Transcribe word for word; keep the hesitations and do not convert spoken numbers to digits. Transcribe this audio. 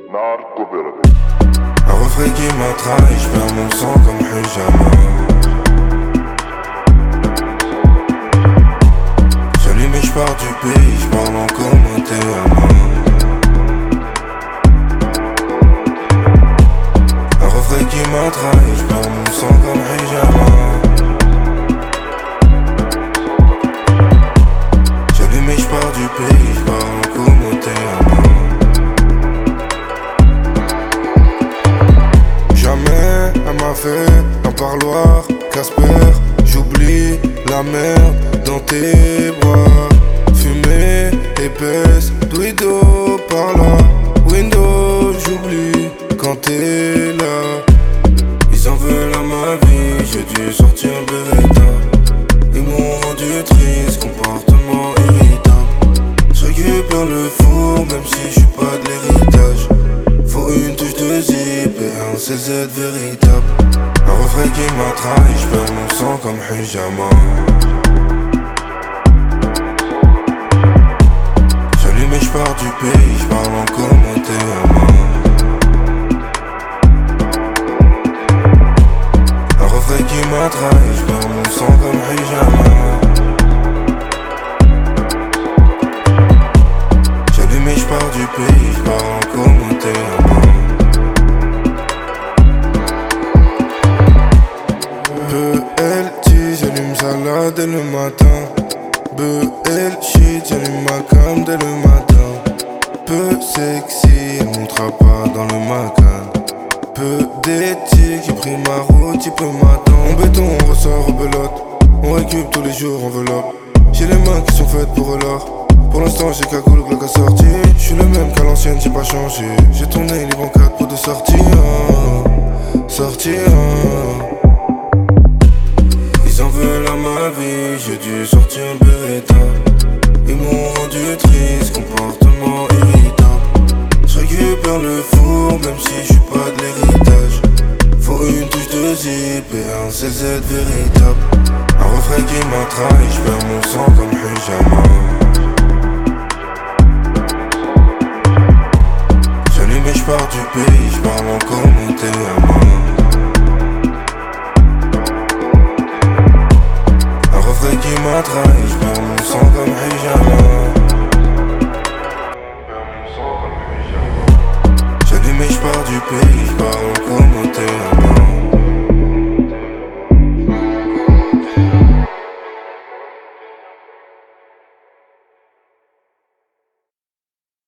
Un refrain qui m'a trahi, j'perds mon sang comme Hujama. J'allume et j'pars du pays, j'parle encore mon théâtre. Un refrain qui m'a trahi, j'perds mon sang comme Hujama. J'allume et j'pars du pays, j'parle encore mon théâtre. Jamais elle m'a fait un parloir, Casper, j'oublie la merde dans tes bras. Fumée épaisse, Twido par là, Windows, j'oublie quand t'es là. Ils en veulent à ma vie, j'ai dû sortir Beretta. Ils m'ont rendu triste, comportement irritable. Je récupère le four, même si je suis pas de l'héritage. Faut une touche de zip et un C Z véritable. Un refrain qui m'a trahi, j'perds mon sang comme Hujama. J'allume et j'pars du pays, j'parle encore mon théâtre. Un refrain qui m'a trahi, j'perds mon sang comme Hujama. J'allume et j'pars du pays, j'parle encore mon théâtre. B L T, j'allume salade dès le matin. B L shit, j'allume ma cam dès le matin. Peu sexy, elle montera pas dans le macan. Peu d'éthique, j'ai pris ma route, tu peux m'attendre. En béton, on ressort au belote. On récup tous les jours, enveloppe. J'ai les mains qui sont faites pour l'or. Pour l'instant, j'ai cagoule, glock à sortir. J'suis le même qu'à l'ancienne, j'ai pas changé. J'ai tourné les bons quatre pour de sortir. Sortir. Ils en veulent à ma vie, j'ai dû sortir Beretta. Ils m'ont rendu triste, comportement irritable. Je récupère le four, même si je suis pas de l'héritage. Faut une touche de zip et un C Z véritable. Un refrain qui m'a trahi, j'perds mon sang comme Hujama. J'allume et j'pars du pays, j'parle encore mon théâtre. Qui m'a trahi, j'perds mon sang comme Hujama. J'allume et j'pars du pays, j'parle encore mon